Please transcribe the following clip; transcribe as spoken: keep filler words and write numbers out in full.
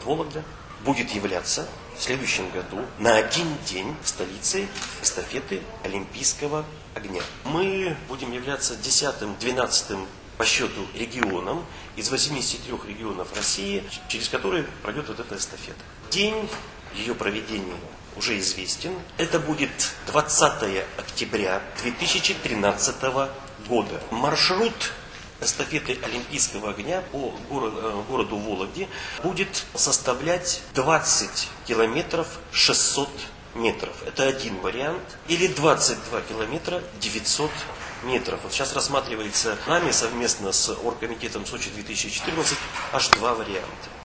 город Вологда будет являться в следующем году на один день столицей эстафеты Олимпийского огня. Мы будем являться десятым-двенадцатым по счету регионом из восьмидесяти трёх регионов России, через которые пройдет вот эта эстафета. День ее проведения уже известен. Это будет двадцатое октября две тысячи тринадцатого года. Маршрут эстафеты Олимпийского огня по городу, городу Вологде будет составлять двадцать километров шестьсот метров. Это один вариант. Или двадцать два километра девятьсот метров. Вот сейчас рассматривается нами совместно с оргкомитетом Сочи две тысячи четырнадцать аж два варианта.